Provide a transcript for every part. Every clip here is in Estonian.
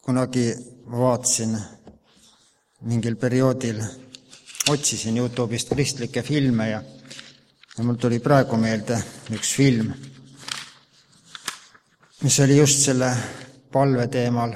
kunagi vaatasin mingil perioodil, otsisin YouTube'ist kristlikke filme ja mul tuli praegu meelde üks film, mis oli just selle palve teemal.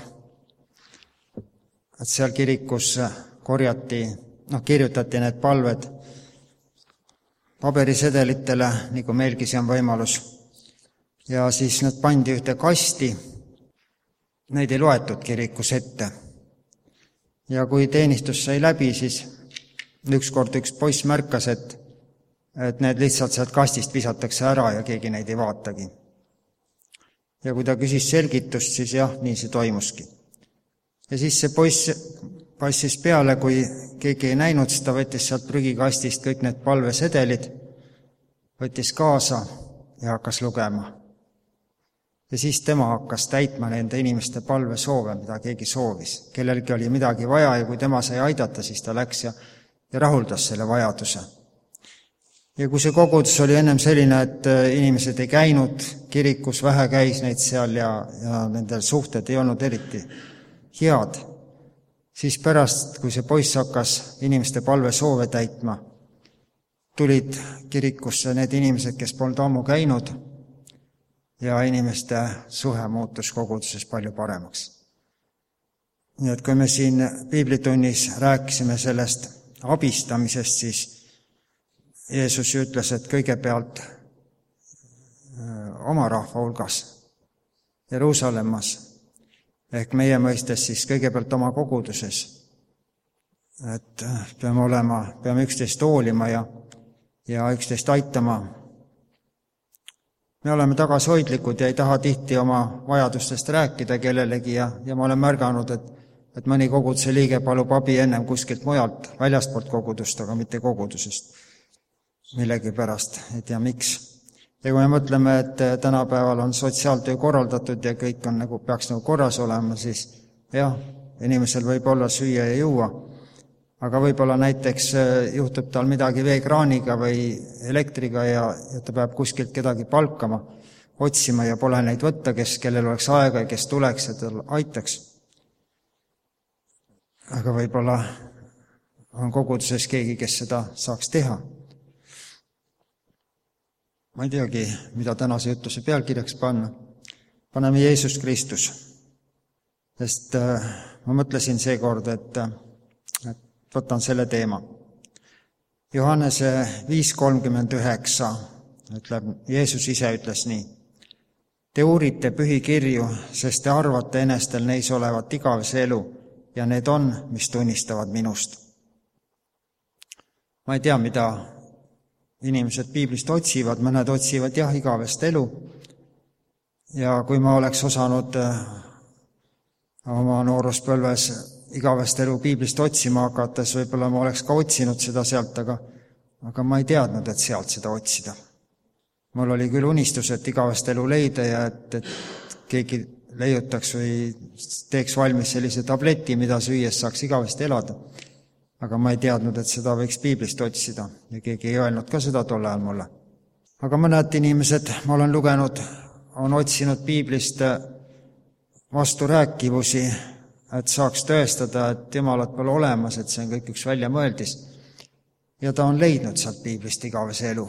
Et seal kirikus kirjutati need palved paberisedelitele, nagu meilgi see on võimalus. Ja siis need pandi ühte kasti, neid ei loetud kirikus ette. Ja kui teenistus sai läbi, siis ükskord üks poiss märkas, et need lihtsalt sealt kastist visatakse ära ja keegi neid ei vaatagi. Ja kui ta küsis selgitust, siis jah, nii see toimuski. Ja siis see poiss passis peale, kui keegi ei näinud, siis ta võttis sealt prügikastist kõik need palvesedelid, võttis kaasa ja hakkas lugema. Ja siis tema hakkas täitma nende inimeste palvesoove, mida keegi soovis. Kellelgi oli midagi vaja ja kui tema sai aidata, siis ta läks ja rahuldas selle vajaduse. Ja kui see kogudus oli ennem selline, et inimesed ei käinud kirikus, vähe käis neid seal ja nendel suhted ei olnud eriti head, siis pärast, kui see poiss hakkas inimeste palvesoove täitma, tulid kirikusse need inimesed, kes polnud ammu käinud ja inimeste suhe muutus koguduses palju paremaks. Nii et kui me siin piiblitunnis rääkisime sellest abistamisest, siis Jeesus ütles, et kõigepealt oma rahva hulgas Jeruusalemmas, ehk meie mõistes siis kõigepealt oma koguduses, et peame üksteist hoolima ja üksteist aitama. Me oleme tagasihoidlikud ja ei taha tihti oma vajadustest rääkida kellelegi ja ma olen märganud, et mõni koguduse liige palub abi ennem kuskilt mujalt, väljastpoolt kogudust, aga mitte kogudusest. Millegi pärast, ei tea miks. Ja kui me mõtleme, et tänapäeval on sotsiaaltöö korraldatud ja kõik on peaks korras olema, siis jah, inimesel võib olla süüa ja juua, aga võib-olla näiteks juhtub tal midagi veekraaniga või elektriga ja ta peab kuskilt kedagi palkama, otsima ja pole neid võtta, kellel oleks aega ja kes tuleks ja tal aitaks. Aga võib-olla on koguduses keegi, kes seda saaks teha. Ma ei teagi, mida tänase jutluse pealkirjaks panna. Paneme Jeesus Kristus. Sest ma mõtlesin seekord, et võtan selle teema. Johannese 5:39 ütleb, Jeesus ise ütles nii. Te uurite pühikirju, sest te arvate enestel neis olevat igavese elu ja need on, mis tunnistavad minust. Ma ei tea, mida inimesed piiblist otsivad, mõned otsivad jah igavest elu. Ja kui ma oleks osanud oma nooruspõlves igavest elu piiblist otsima hakates, võib-olla ma oleks ka otsinud seda sealt, aga ma ei teadnud, et sealt seda otsida. Mul oli küll unistus, et igavest elu leida ja et keegi leiutaks või teeks valmis sellise tableti, mida süües saaks igavest elada. Aga ma ei teadnud, et seda võiks piiblist otsida ja keegi ei öelnud ka seda tol ajal mulle. Aga mõned inimesed, ma olen lugenud, on otsinud piiblist vasturääkivusi, et saaks tõestada, et Jumalat pole olemas, et see on kõik üks väljamõeldis. Ja ta on leidnud sealt piiblist igavese elu.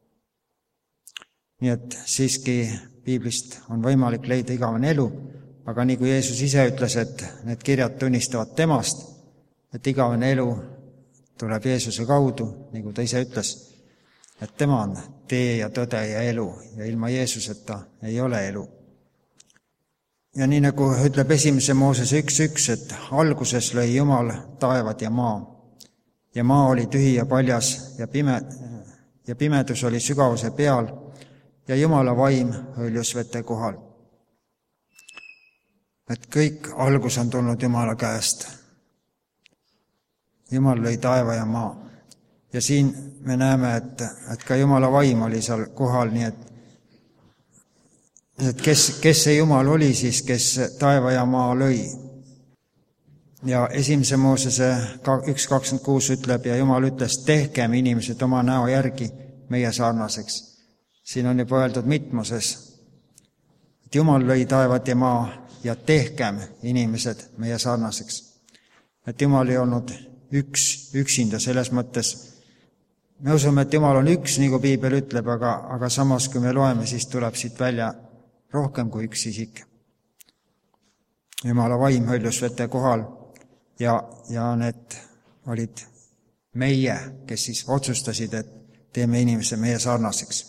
Nii et siiski piiblist on võimalik leida igavene elu, aga nii kui Jeesus ise ütles, et need kirjad tunnistavad temast, et igavene elu tuleb Jeesuse kaudu, nagu ta ise ütles, et tema on tee ja tõde ja elu ja ilma Jeesuseta ei ole elu. Ja nii nagu ütleb 1. Moosese 1:1, et alguses lõi Jumal taevad ja maa oli tühi ja paljas ja pimedus oli sügavuse peal ja Jumala vaim hõljus vete kohal. Et kõik algus on tulnud Jumala käest. Jumal lõi taeva ja maa. Ja siin me näeme, et ka Jumala vaim oli seal kohal, nii et kes see Jumal oli siis, kes taeva ja maa lõi. Ja 1. Moosese 1:26 ütleb, ja Jumal ütles, tehkem inimesed oma näo järgi meie sarnaseks. Siin on juba öeldud mitmuses, et Jumal lõi taevad ja maa ja tehkem inimesed meie sarnaseks. Et Jumal ei olnud üksinda selles mõttes. Me usume, et Jumal on üks, nagu Piibel ütleb, aga samas, kui me loeme, siis tuleb siit välja rohkem kui üks isik. Jumala vaim hõljus vete kohal ja need olid meie, kes siis otsustasid, et teeme inimese meie sarnaseks.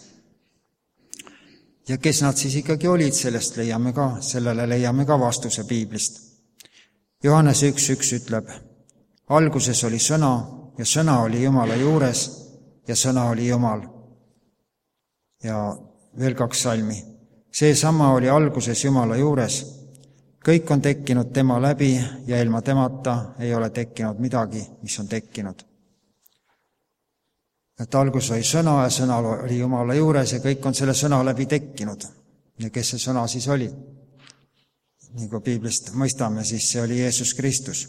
Ja kes nad siis ikkagi olid, sellele leiame ka vastuse Piiblist. Johannes 1.1 ütleb, alguses oli sõna ja sõna oli Jumala juures ja sõna oli Jumal. Ja veel 2 salmi. Seesama oli alguses Jumala juures. Kõik on tekkinud tema läbi ja ilma temata ei ole tekkinud midagi, mis on tekkinud. Et algus oli sõna ja sõna oli Jumala juures ja kõik on selle sõna läbi tekkinud. Ja kes see sõna siis oli? Nii kui Piiblist mõistame, siis see oli Jeesus Kristus.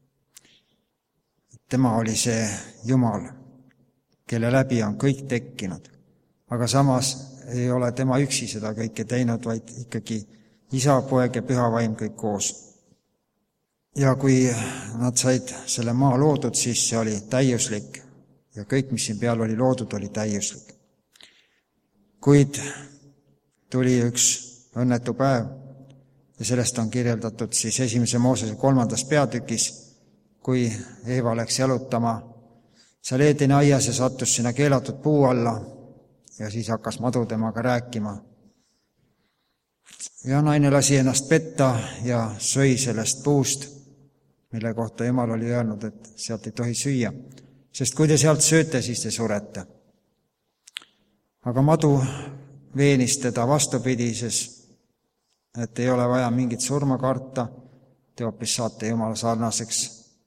Tema oli see Jumal, kelle läbi on kõik tekkinud. Aga samas ei ole tema üksi seda kõike teinud, vaid ikkagi Isa, Poeg ja Püha Vaim kõik koos. Ja kui nad said selle maa loodud, siis see oli täiuslik. Ja kõik, mis siin peal oli loodud, oli täiuslik. Kuid tuli üks õnnetu päev ja sellest on kirjeldatud siis 1. Moosese 3. peatükis, kui Eeva läks jalutama seal Eedeni aias ja sattus sinna keelatud puu alla ja siis hakkas madu temaga rääkima. Ja naine lasi ennast petta ja sõi sellest puust, mille kohta Jumal oli öelnud, et sealt ei tohi süüa. Sest kui te sealt sööte, siis te surete. Aga madu veenis teda vastupidises, et ei ole vaja mingit surma karta, te hoopis saate Jumala sarnaseks.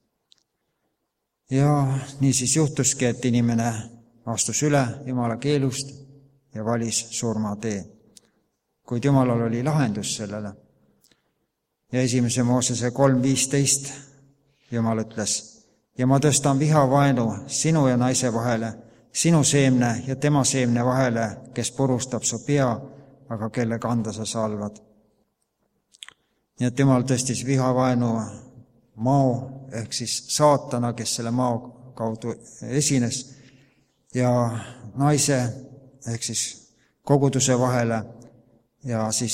Ja nii siis juhtuski, et inimene astus üle Jumala keelust ja valis surmatee. Kuid Jumalal oli lahendus sellele. Ja 1. Moosese 3.15 Jumal ütles, ja ma tõstan vihavaenu sinu ja naise vahele, sinu seemne ja tema seemne vahele, kes purustab su pea, aga kelle kanda sa salvad. Nii et Jumal tõstis vihavaenu mao, ehk siis saatana, kes selle mao kaudu esines, ja naise, ehk siis koguduse vahele, ja siis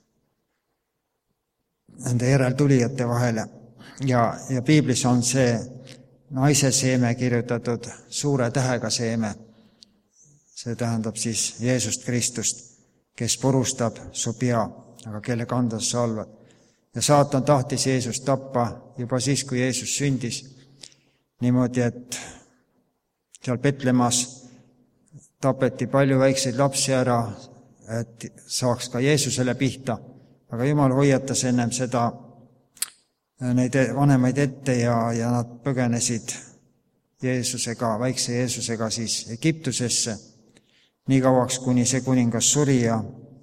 nende järeltulijate vahele. Ja Piiblis on see naise seeme kirjutatud suure tähega seeme. See tähendab siis Jeesust Kristust, kes purustab su pea, aga kelle kanda sa salvad. Ja saatan tahtis Jeesust tappa juba siis, kui Jeesus sündis. Niimoodi, et seal Petlemas tapeti palju väikseid lapsi ära, et saaks ka Jeesusele pihta. Aga Jumal hoiatas ennem seda neid vanemaid ette ja nad põgenesid Jeesusega, väikse Jeesusega siis Egiptusesse, nii kauaks, kuni see kuningas suri ja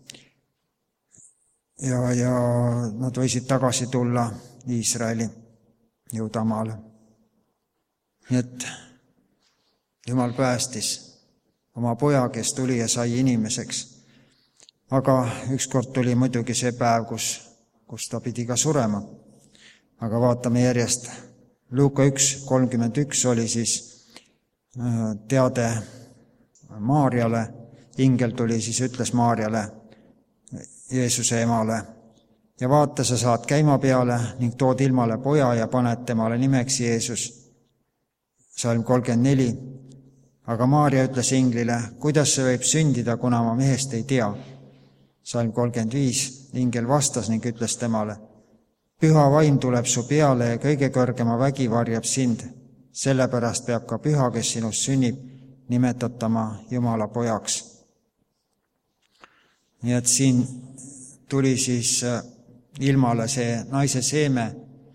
nad võisid tagasi tulla Iisraeli Judamaale. Nii et Jumal päästis oma poja, kes tuli ja sai inimeseks. Aga ükskord tuli muidugi see päev, kus ta pidi ka surema. Aga vaatame järjest. Luuka 1.31 oli siis teade Maarjale. Ingel tuli siis ütles Maarjale, Jeesuse emale, ja vaata, sa saad käima peale ning tood ilmale poja ja paned temale nimeks Jeesus. Salm 34. Aga Maarja ütles inglile, kuidas see võib sündida, kuna ma mehest ei tea. Salm 35. Ingel vastas ning ütles temale, Püha vaim tuleb su peale ja kõige kõrgema vägi varjab sind. Sellepärast peab ka püha, kes sinust sünnib, nimetatama Jumala pojaks. Nii et siin tuli siis ilmale see naise seeme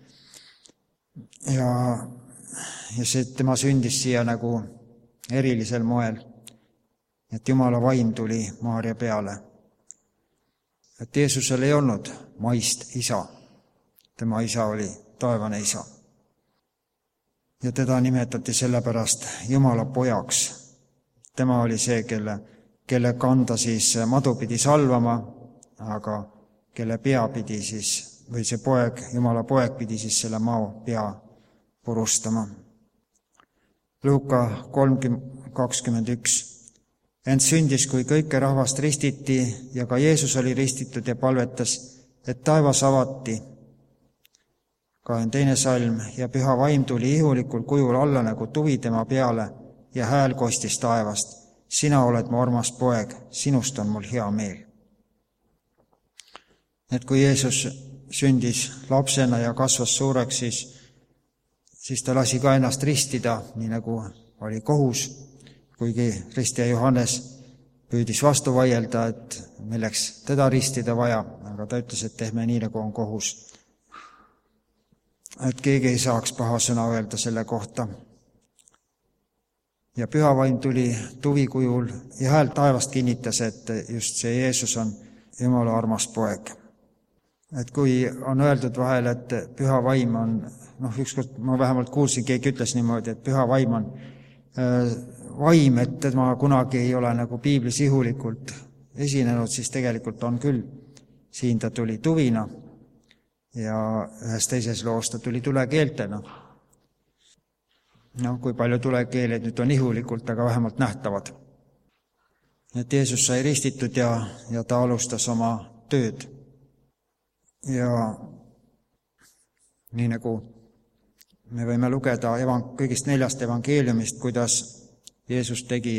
ja see tema sündis siia nagu erilisel moel, et Jumala vaim tuli Maarja peale. Et Jeesusel ei olnud maist isa. Tema isa oli taevane isa. Ja teda nimetati sellepärast Jumala pojaks. Tema oli see, kelle kanda siis madu pidi salvama, aga kelle pea pidi siis või see poeg, Jumala poeg pidi siis selle mao pea purustama. Luuka 3:21. Ent sündis, kui kõike rahvast ristiti ja ka Jeesus oli ristitud ja palvetas, et taevas avati. 22. salm. Ja püha vaim tuli ihulikul kujul alla nagu tuvi tema peale ja hääl kostis taevast. Sina oled mu armas poeg, sinust on mul hea meel. Et kui Jeesus sündis lapsena ja kasvas suureks, siis ta lasi ka ennast ristida, nii nagu oli kohus, kuigi ristija Johannes püüdis vastu vaielda, et milleks teda ristida vaja, aga ta ütles, et teeme nii, nagu on kohus. Et keegi ei saaks paha sõna öelda selle kohta. Ja püha vaim tuli tuvi kujul ja hääl taevast kinnitas, et just see Jeesus on Jumala armas poeg. Et kui on öeldud vahel, et püha vaim on, ükskord ma vähemalt kuulsin, keegi ütles niimoodi, et püha vaim on vaim, et tema kunagi ei ole nagu piiblis ihulikult esinenud, siis tegelikult on küll. Siin ta tuli tuvina ja ühes teises loos ta tuli tulekeeltena. Kui palju tulekeeleid nüüd on ihulikult, aga vähemalt nähtavad. Et Jeesus sai ristitud ja ta alustas oma tööd. Ja nii nagu me võime lugeda kõigist 4 evangeeliumist, kuidas Jeesus tegi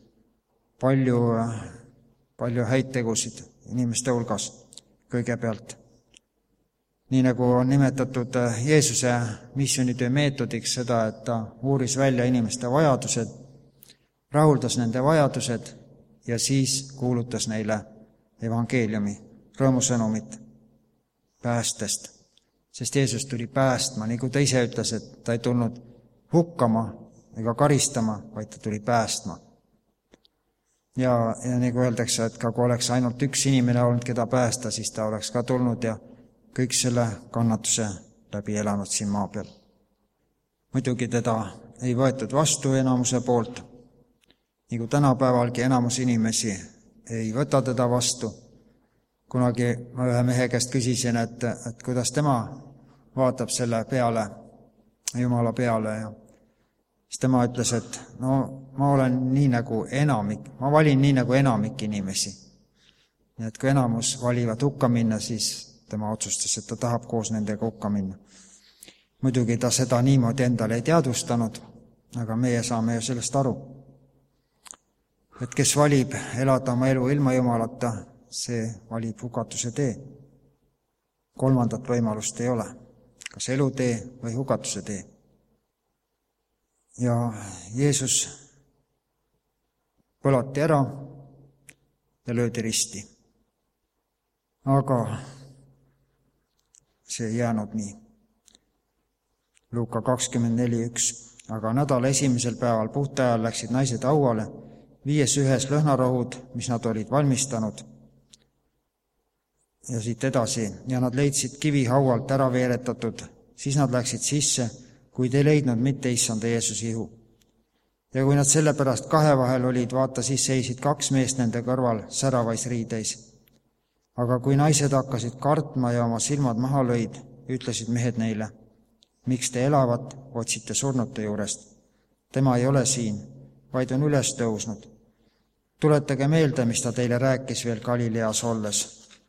palju häid tegusid inimeste hulgas kõigepealt. Nii nagu on nimetatud Jeesuse missioonitöö meetodiks seda, et ta uuris välja inimeste vajadused, rahuldas nende vajadused ja siis kuulutas neile evangeeliumi, rõõmusõnumit päästest. Sest Jeesus tuli päästma, nii kui ta ise ütles, et ta ei tulnud hukkama ega karistama, vaid ta tuli päästma. Ja nagu öeldakse, et kui oleks ainult üks inimene olnud, keda päästa, siis ta oleks ka tulnud ja kõik selle kannatuse läbi elanud siin maa peal. Muidugi teda ei võetud vastu enamuse poolt, nagu tänapäevalgi enamus inimesi ei võta teda vastu. Kunagi ma ühe mehe käest küsisin, et kuidas tema vaatab selle peale, Jumala peale, ja siis tema ütles, et ma olen nii nagu enamik, ma valin nii nagu enamik inimesi. Nii et kui enamus valivad hukka minna, siis tema otsustas, et ta tahab koos nendega hukka minna. Muidugi ta seda niimoodi endale ei teadvustanud, aga meie saame ju sellest aru. Et kes valib elada oma elu ilma Jumalata, see valib hukatuse tee. 3. võimalust ei ole, kas elutee või hukatuse tee. Ja Jeesus põlati ära ja löödi risti. Aga see ei jäänud nii. Luuka 24:1. Aga nädala esimesel päeval puhta ajal läksid naised hauale, viies ühes lõhnarohud, mis nad olid valmistanud. Ja siit edasi. Ja nad leidsid kivi haualt ära veeretatud, siis nad läksid sisse, kuid ei leidnud mitte issanda Jeesuse ihu. Ja kui nad selle pärast kahe vahel olid, vaata, siis seisid 2 meest nende kõrval säravais riideis. Aga kui naised hakkasid kartma ja oma silmad maha lõid, ütlesid mehed neile, miks te elavat otsite surnute juurest? Tema ei ole siin, vaid on üles tõusnud. Tuletage meelde, mis ta teile rääkis veel Galileas olles.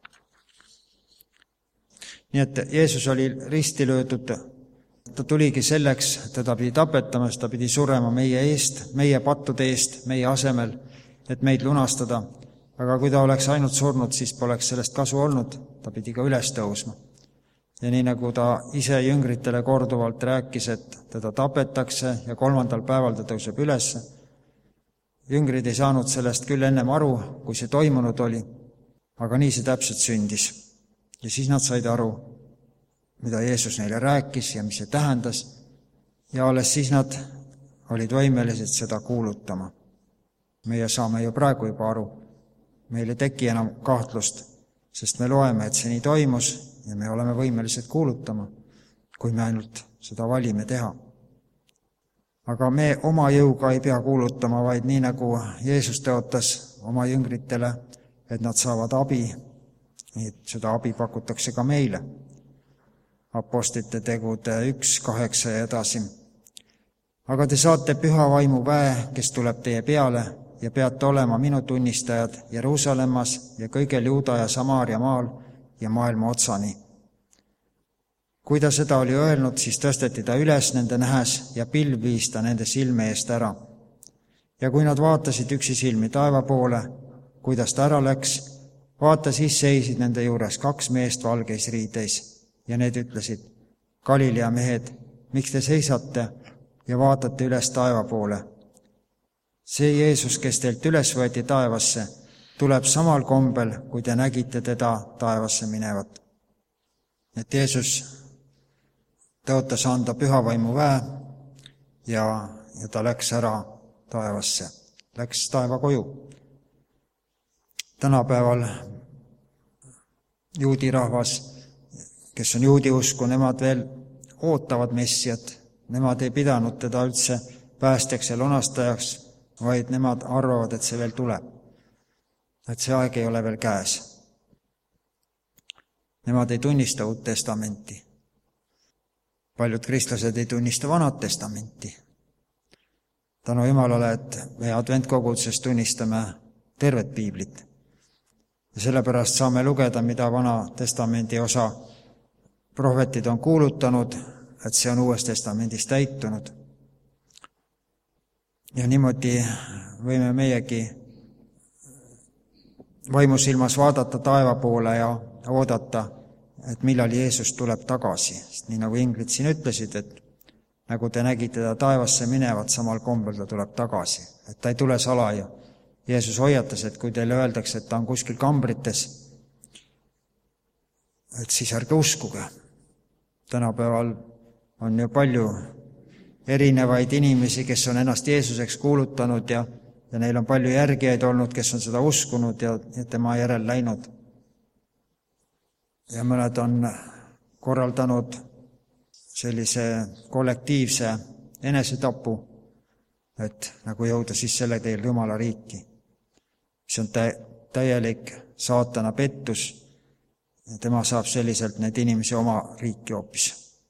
Nii et Jeesus oli risti löödud. Ta tuligi selleks, teda pidi tapetama, ta pidi surema meie eest, meie pattude eest, meie asemel, et meid lunastada. Aga kui ta oleks ainult surnud, siis poleks sellest kasu olnud, ta pidi ka üles tõusma. Ja nii nagu ta ise jüngritele korduvalt rääkis, et teda tapetakse ja 3. päeval ta tõuseb üles. Jüngrid ei saanud sellest küll ennem aru, kui see toimunud oli, aga nii see täpselt sündis. Ja siis nad said aru, mida Jeesus neile rääkis ja mis see tähendas, ja alles siis nad olid võimelised seda kuulutama. Meie saame ju praegu juba aru, meil ei teki enam kahtlust, sest me loeme, et see nii toimus ja me oleme võimelised kuulutama, kui me ainult seda valime teha. Aga me oma jõuga ei pea kuulutama, vaid nii nagu Jeesus tõotas oma jüngritele, et nad saavad abi, nii et seda abi pakutakse ka meile. Apostlite tegude 1, 8 ja edasi. Aga te saate püha vaimu väe, kes tuleb teie peale ja peate olema minu tunnistajad Jeruusalemmas ja kõigel Juuda ja Samaaria maal ja maailma otsani. Kui ta seda oli öelnud, siis tõsteti ta üles nende nähes ja pilv viis ta nende silme eest ära. Ja kui nad vaatasid üksisilmi taeva poole, kuidas ta ära läks, vaata siis seisid nende juures 2 meest valgeis riideis ja need ütlesid, Galilea mehed, miks te seisate ja vaatate üles taeva poole? See Jeesus, kes teilt üles võeti taevasse, tuleb samal kombel, kui te nägite teda taevasse minevat. Et Jeesus tõotas anda püha vaimu väe ja ta läks ära taevasse, läks taeva koju. Tänapäeval juudi rahvas, kes on juudi usku, nemad veel ootavad Messiat. Nemad ei pidanud teda üldse päästjaks ja lunastajaks, vaid nemad arvavad, et see veel tuleb. Et see aeg ei ole veel käes. Nemad ei tunnista Uut Testamenti. Paljud kristlased ei tunnista Vanat Testamenti. Tänu Jumalale, et me adventkoguduses tunnistame tervet piiblit. Ja sellepärast saame lugeda, mida Vana Testamendi osa prohvetid on kuulutanud, et see on Uues Testamendis täitunud. Ja niimoodi võime meiegi vaimusilmas vaadata taeva poole ja oodata, et millal Jeesus tuleb tagasi. Sest nii nagu inglid siin ütlesid, et nagu te nägite ta taevasse minevat, samal kombel ta tuleb tagasi. Et ta ei tule salaja. Jeesus hoiatas, et kui teile öeldakse, et ta on kuskil kambrites, et siis ärge uskuge. Tänapäeval on ju palju erinevaid inimesi, kes on ennast Jeesuseks kuulutanud ja neil on palju järgijaid olnud, kes on seda uskunud ja tema järel läinud. Ja mõned on korraldanud sellise kollektiivse enesetapu, et nagu jõuda siis selle teel Jumala riiki. See on täielik saatana pettus ja tema saab selliselt need inimesi oma riiki hoopis.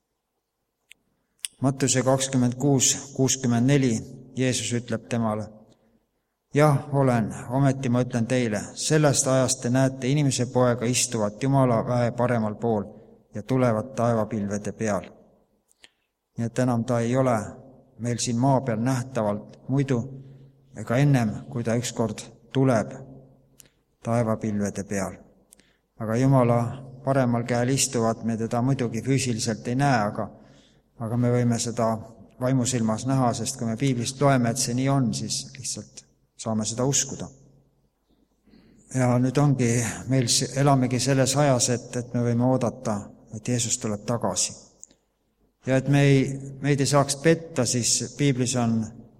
Mattuse 26:64 Jeesus ütleb temale, jah, olen, ometi ma ütlen teile, sellest ajast te näete inimese poega istuvat Jumala väe paremal pool ja tulevat taevapilvede peal. Nii et enam ta ei ole meil siin maa peal nähtavalt muidu ega ennem, kui ta ükskord tuleb taevapilvede peal. Aga Jumala paremal käel istuvat me teda muidugi füüsiliselt ei näe, aga me võime seda vaimusilmas näha, sest kui me piiblist loeme, et see nii on, siis lihtsalt saame seda uskuda. Ja nüüd ongi, meil elamegi selles ajas, et me võime oodata, et Jeesus tuleb tagasi. Ja et meid ei saaks petta, siis piiblis on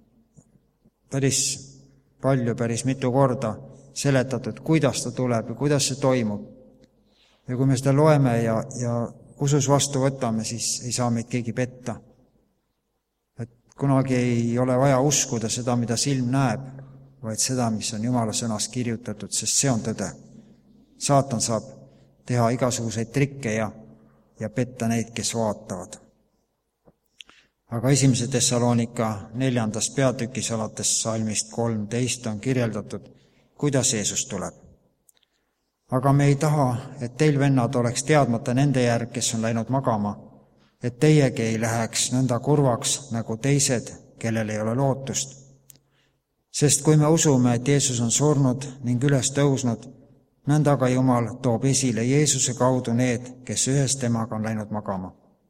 päris mitu korda seletatud, kuidas ta tuleb ja kuidas see toimub. Ja kui me seda loeme ja usus vastu võtame, siis ei saa meid keegi petta. Et kunagi ei ole vaja uskuda seda, mida silm näeb, vaid seda, mis on Jumala sõnas kirjutatud, sest see on tõde. Saatan saab teha igasuguseid trikke ja petta neid, kes vaatavad. Aga 1. Thessalonika 4. peatükis alates salmist 13 on kirjeldatud, kuidas Jeesus tuleb. Aga me ei taha, et teil, vennad, oleks teadmata nende järg, kes on läinud magama, et teiegi ei läheks nõnda kurvaks nagu teised, kellel ei ole lootust. Sest kui me usume, et Jeesus on surnud ning üles tõusnud, nõnda ka Jumal toob esile Jeesuse kaudu need, kes ühes temaga on läinud magama.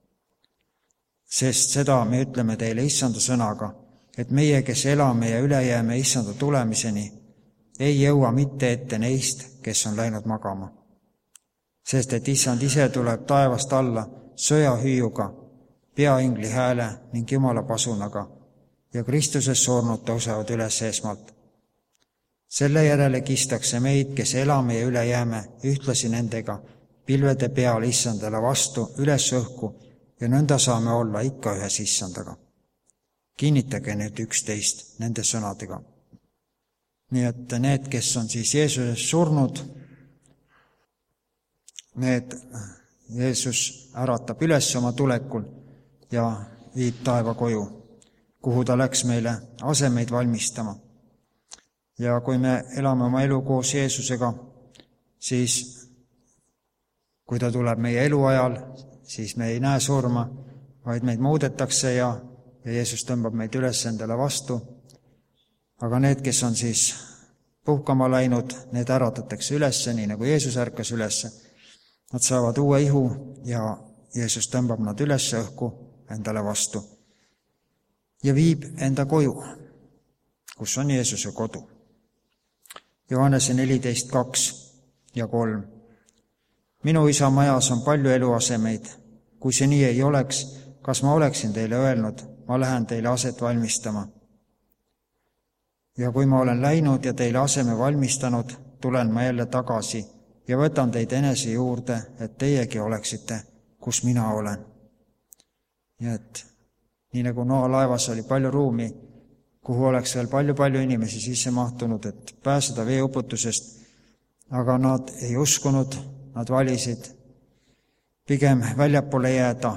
Sest seda me ütleme teile issanda sõnaga, et meie, kes elame ja üle jääme issanda tulemiseni, ei jõua mitte ette neist, kes on läinud magama. Sest et issand ise tuleb taevast alla sõjahüüuga, peaingli hääle ning Jumala pasunaga ja Kristuses surnud tõusevad üles esmalt. Selle järele kistakse meid, kes elame ja üle jääme, ühtlasi nendega pilvede peal issandale vastu üles õhku ja nõnda saame olla ikka ühes issandaga. Kinnitage nüüd üksteist nende sõnadega. Nii et need, kes on siis Jeesuses surnud, need Jeesus äratab üles oma tulekul ja viib taeva koju, kuhu ta läks meile asemeid valmistama. Ja kui me elame oma elu koos Jeesusega, siis kui ta tuleb meie eluajal, siis me ei näe surma, vaid meid muudetakse ja Jeesus tõmbab meid üles endale vastu. Aga need, kes on siis puhkama läinud, need äratatakse üles, nii nagu Jeesus ärkas üles. Nad saavad uue ihu ja Jeesus tõmbab nad üles õhku endale vastu ja viib enda koju, kus on Jeesuse kodu. Johannese 14:2 ja 3. Minu isa majas on palju eluasemeid. Kui see nii ei oleks, kas ma oleksin teile öelnud, ma lähen teile aset valmistama. Ja kui ma olen läinud ja teile aseme valmistanud, tulen ma jälle tagasi ja võtan teid enese juurde, et teiegi oleksite, kus mina olen. Ja et nii nagu Noa laevas oli palju ruumi, kuhu oleks veel palju inimesi sisse mahtunud, et pääseda veeuputusest, aga nad ei uskunud, nad valisid pigem väljapoole jääda.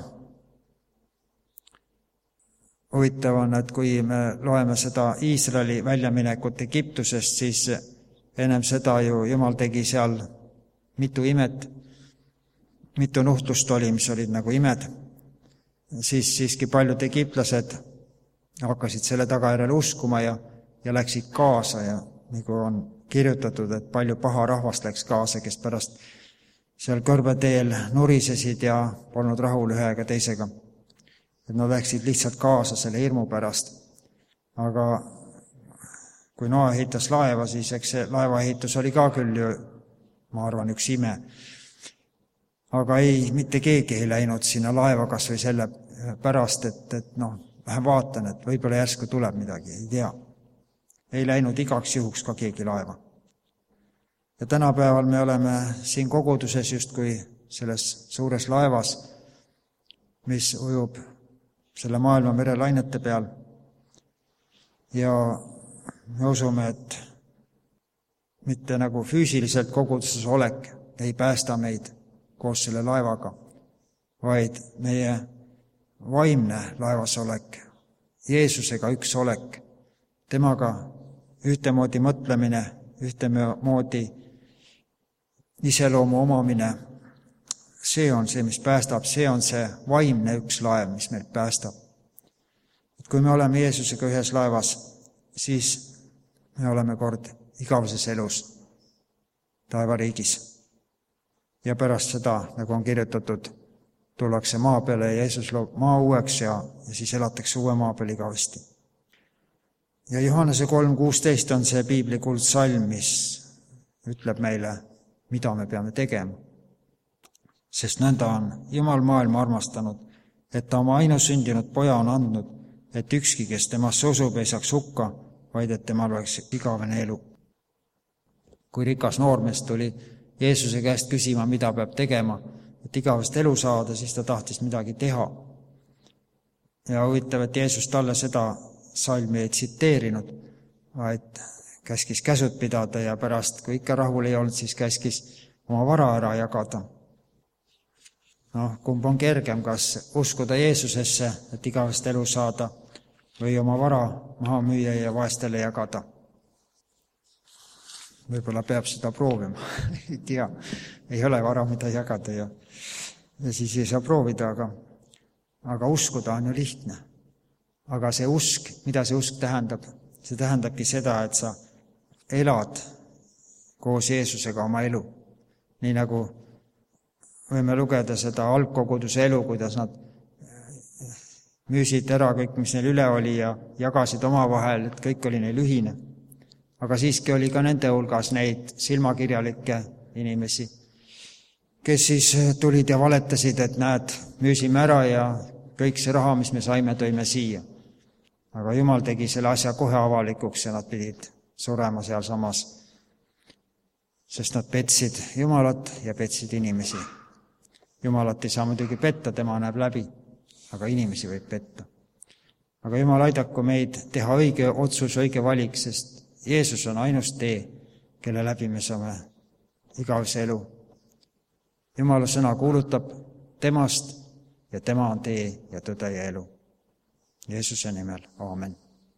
Huvitav on, et kui me loeme seda Iisraeli väljaminekut Egiptusest, siis ennem seda ju Jumal tegi seal mitu imet, mitu nuhtlust oli, mis olid nagu imed. Siis siiski paljud egiptlased hakkasid selle tagajärjel uskuma ja läksid kaasa ja nagu on kirjutatud, et palju paha rahvast läks kaasa, kes pärast seal kõrbeteel nurisesid ja polnud rahul ühe ega teisega. Et nad läksid lihtsalt kaasa selle hirmu pärast. Aga kui Noa ehitas laeva, siis eks see laevaehitus oli ka küll ju, ma arvan, üks ime. Aga mitte keegi ei läinud sinna laeva kas või selle pärast, et vähe vaatan, et võib-olla järsku tuleb midagi, ei tea. Ei läinud igaks juhuks ka keegi laeva. Ja tänapäeval me oleme siin koguduses justkui selles suures laevas, mis ujub selle maailma merelainete peal. Ja me usume, et mitte nagu füüsiliselt koguduses olek ei päästa meid koos selle laevaga, vaid meie vaimne laevas olek, Jeesusega üks olek, temaga ühtemoodi mõtlemine, ühtemoodi iseloomu omamine, see on see, mis päästab, see on see vaimne üks laev, mis meid päästab. Et kui me oleme Jeesusega ühes laevas, siis me oleme kord igavuses elus taevariigis. Ja pärast seda, nagu on kirjutatud, tullakse maa peale ja Jeesus loob maa uueks ja siis elatakse uue maa peal igavesti. Ja Johannese 3:16 on see piibli kuldsalm, mis ütleb meile, mida me peame tegema. Sest nõnda on Jumal maailma armastanud, et ta oma ainusündinud poja on andnud, et ükski, kes temasse usub, ei saaks hukka, vaid et temal oleks igavene elu. Kui rikas noormees tuli Jeesuse käest küsima, mida peab tegema, et igavest elu saada, siis ta tahtis midagi teha. Ja huvitav, et Jeesus talle seda salmi ei tsiteerinud, vaid käskis käsud pidada ja pärast, kui ikka rahul ei olnud, siis käskis oma vara ära jagada. Kumb on kergem, kas uskuda Jeesusesse, et igavest elu saada, või oma vara maha müüa ja vaestele jagada. Võib-olla peab seda proovima, ei tea, ei ole vara, mida jagada ja siis ei saa proovida, aga uskuda on ju lihtne. Aga see usk, mida see usk tähendab? See tähendabki seda, et sa elad koos Jeesusega oma elu. Nii nagu võime lugeda seda algkoguduse elu, kuidas nad müüsid ära kõik, mis neil üle oli ja jagasid omavahel, et kõik oli neil ühine. Aga siiski oli ka nende hulgas neid silmakirjalikke inimesi, kes siis tulid ja valetasid, et näed, müüsime ära ja kõik see raha, mis me saime, tõime siia. Aga Jumal tegi selle asja kohe avalikuks ja nad pidid surema seal samas, sest nad petsid Jumalat ja petsid inimesi. Jumalat ei saa muidugi petta, tema näeb läbi, aga inimesi võib petta. Aga Jumal aidaku meid teha õige otsus, õige valik, sest Jeesus on ainus tee, kelle läbi me saame igavese elu. Jumala sõna kuulutab temast ja tema on tee ja tõde ja elu. Jeesuse nimel, aamen.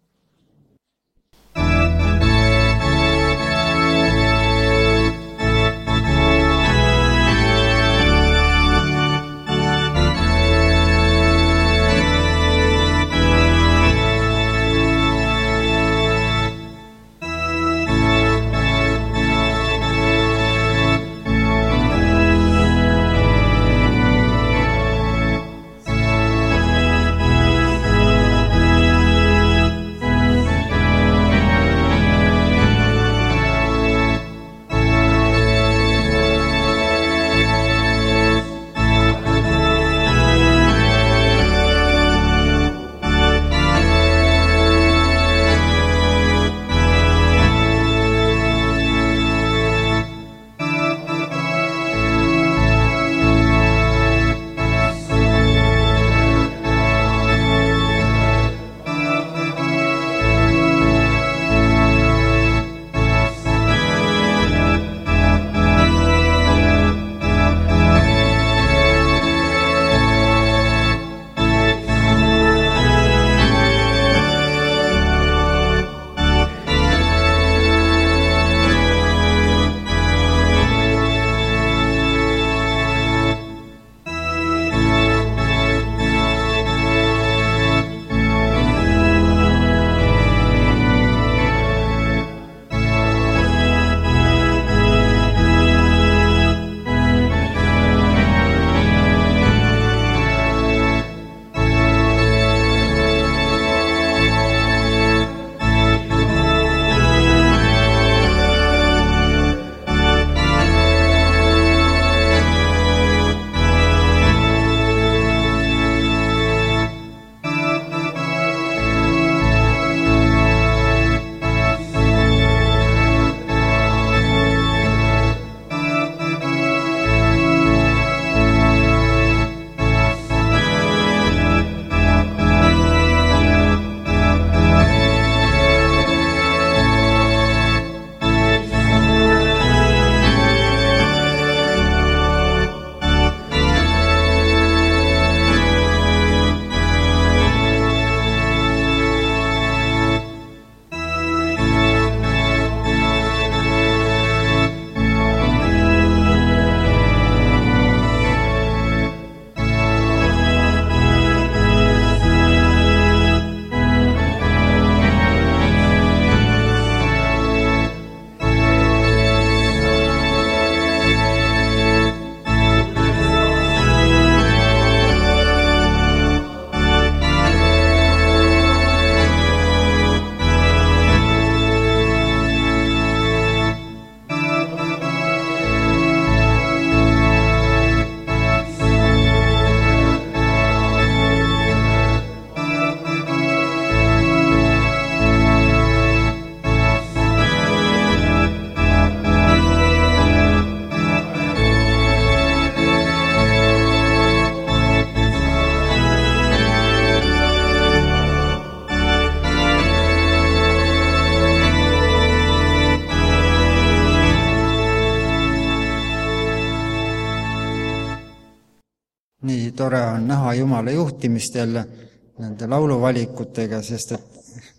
Nii tore on näha Jumala juhtimist jälle nende lauluvalikutega, sest et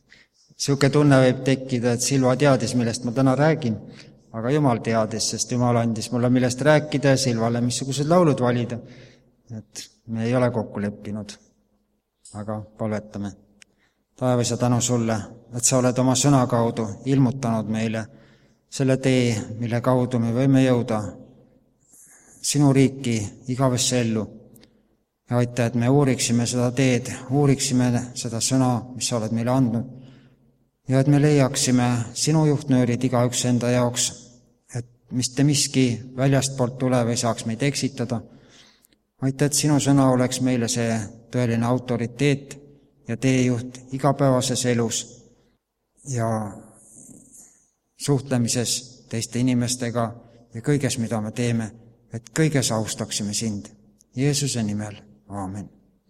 siuke tunne võib tekkida, et Silva teadis, millest ma täna räägin, aga Jumal teadis, sest Jumal andis mulle millest rääkida ja Silvale missugused laulud valida. Et me ei ole kokku leppinud, aga palvetame. Taevas ja tänu sulle, et sa oled oma sõna kaudu ilmutanud meile selle tee, mille kaudu me võime jõuda sinu riiki igavesse ellu. Ja aita, et me uuriksime seda teed, uuriksime seda sõna, mis sa oled meile andnud. Ja et me leiaksime sinu juhtnöörid igaüks enda jaoks, et mitte miski väljastpoolt tulev ei saaks meid eksitada. Aita, et sinu sõna oleks meile see tõeline autoriteet ja teejuht igapäevases elus ja suhtlemises teiste inimestega ja kõiges, mida me teeme, et kõiges austaksime sind. Jeesuse nimel. Aamen.